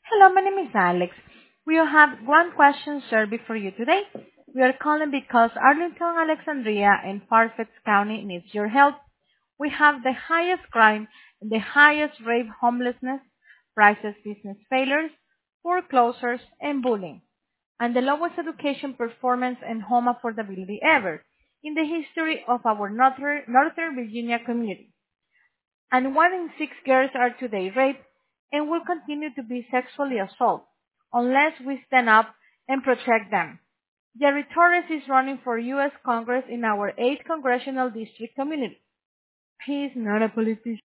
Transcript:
Hello, my name is Alex. We have one question survey for you today. We are calling because Arlington, Alexandria, and Fairfax County needs your help. We have the highest crime and the highest rate homelessness, prices business failures, foreclosures, and bullying, and the lowest education performance and home affordability ever in the history of our Northern Virginia community. And 1 in 6 girls are today raped and will continue to be sexually assaulted unless we stand up and protect them. Jerry Torres is running for U.S. Congress in our 8th congressional district community. He is not a politician.